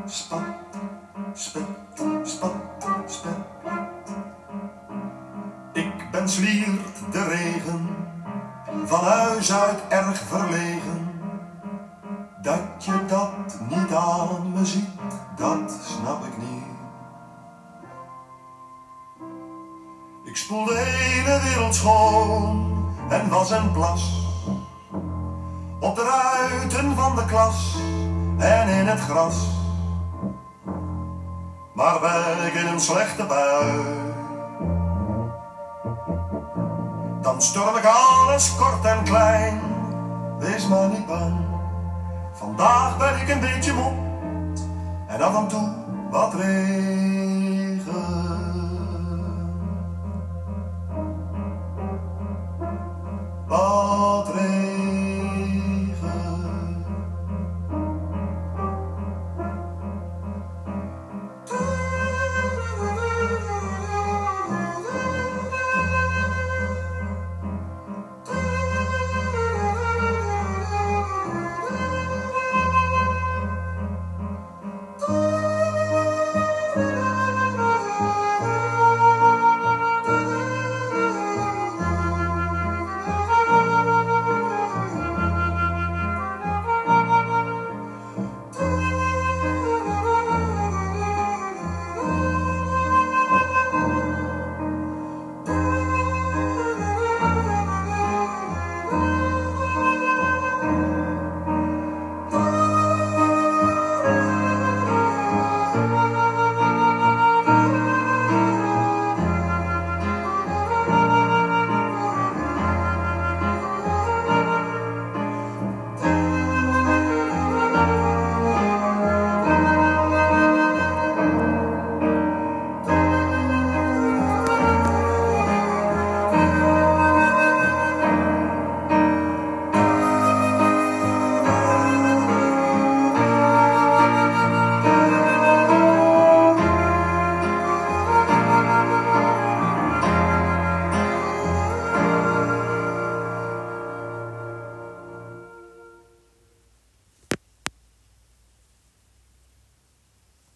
spat, spet, spat, spet. Ik ben Zwiert de regen, van huis uit erg verlegen. Dat je dat niet aan me ziet, dat snap ik niet. Ik spoel de hele wereld schoon en was en plas. Op de ruiten van de klas en in het gras. Maar ben ik in een slechte bui, dan storm ik alles kort en klein. Wees maar niet bang, vandaag ben ik een beetje mot en af en toe wat regen.